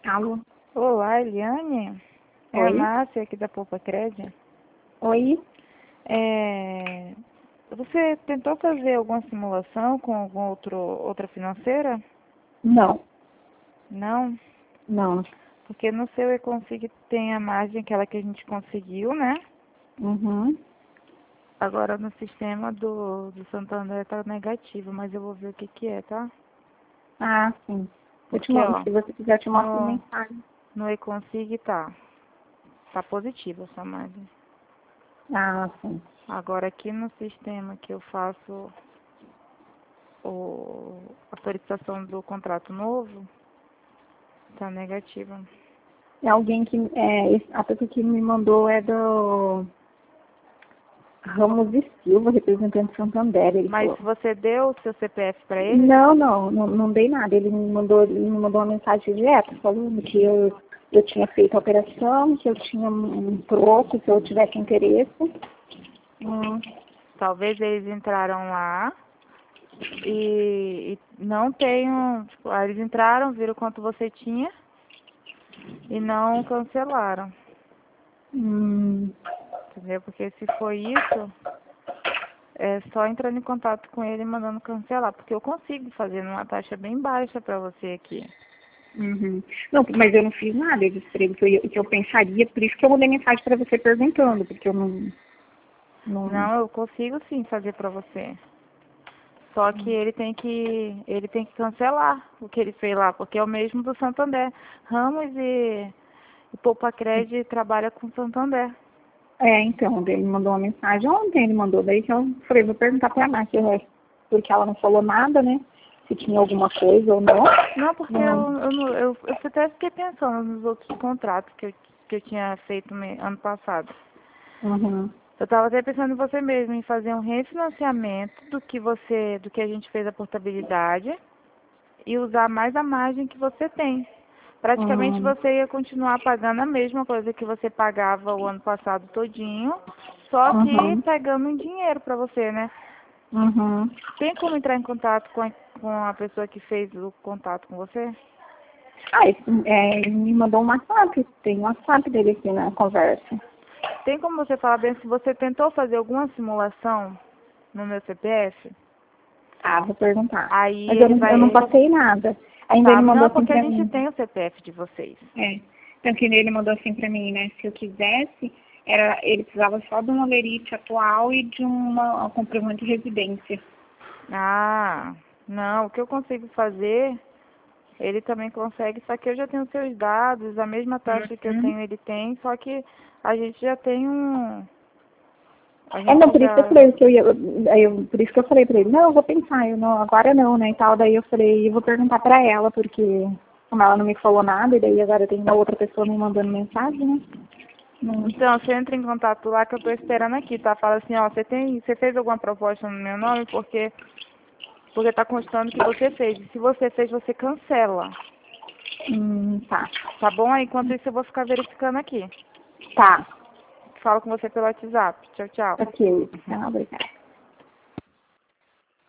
Alô? Olá, Eliane. É a Oi? Márcia aqui da Poupa Crédito. Oi? Você tentou fazer alguma simulação com outra financeira? Não, Não? não. Porque no seu e-config tem a margem, aquela que a gente conseguiu, né? Uhum. Agora no sistema do Santander tá negativo, mas eu vou ver o que que é, tá? Ah, sim. Porque, ó, Se você quiser, eu te mostro no, mensagem. no e-config tá positivo essa margem. Ah, sim. Agora aqui no sistema que eu faço a autorização do contrato novo, tá negativa. É alguém que... a pessoa que me mandou é do Ramos e Silva, representante de Santander. Ele Mas falou. você deu o seu CPF para ele? Não dei nada. Ele me mandou uma mensagem direta falando que eu tinha feito a operação, que eu tinha um troco, se eu tivesse interesse. Hum. Talvez eles entraram lá e não tenham, tipo, eles entraram, viram quanto você tinha e não cancelaram, Hum. entendeu? Porque se foi isso, é só entrando em contato com ele e mandando cancelar, porque eu consigo fazer numa taxa bem baixa para você aqui. Uhum. Não, mas eu não fiz nada, eu disse pra ele que eu pensaria, por isso que eu mandei mensagem para você perguntando, porque eu não... Não, eu consigo sim fazer para você. Só que ele tem que cancelar o que ele fez lá, porque é o mesmo do Santander. Ramos e Poupa Crédito trabalha com Santander. Então, ele mandou uma mensagem ontem, ele mandou, daí que eu falei, vou perguntar pra Márcia, porque ela não falou nada, né, se tinha alguma coisa ou não. Não, porque Não. eu até fiquei pensando nos outros contratos que eu tinha feito ano passado. Uhum. Eu estava até pensando em você mesmo, em fazer um refinanciamento do que a gente fez a portabilidade e usar mais a margem que você tem. Praticamente Uhum. você ia continuar pagando a mesma coisa que você pagava o ano passado todinho, só que Uhum. pegando um dinheiro para você, né? Uhum. Tem como entrar em contato com a pessoa que fez o contato com você? Ele me mandou um WhatsApp, tem um WhatsApp dele aqui na conversa. Tem como você falar bem se você tentou fazer alguma simulação no meu CPF? Ah, vou perguntar. Aí Mas eu ele não vai. passei nada. Ainda ele Tá, mandou não, assim porque a pra gente mim. tem o CPF de vocês. Então que ele mandou assim pra mim, né? Se eu quisesse, ele precisava só de uma lerite atual e de uma comprovante de residência. Ah, não, o que eu consigo fazer, ele também consegue, só que eu já tenho seus dados, a mesma taxa que eu Uhum. tenho, ele tem, só que a gente já tem um. A gente Não, por isso que eu já. falei que por isso que eu falei pra ele, não, eu vou pensar, eu não, agora não, né, e tal. Daí eu falei, eu vou perguntar pra ela, porque como ela não me falou nada, e daí agora tem uma outra pessoa me mandando mensagem, né? Não. Então, você entra em contato lá que eu tô esperando aqui, tá? Fala assim, ó, você fez alguma proposta no meu nome porque tá constando que você fez. E se você fez, você cancela. Tá. Tá bom? Aí, enquanto isso, eu vou ficar verificando aqui. Tá. Falo com você pelo WhatsApp. Tchau, tchau. Ok. Tá, obrigada.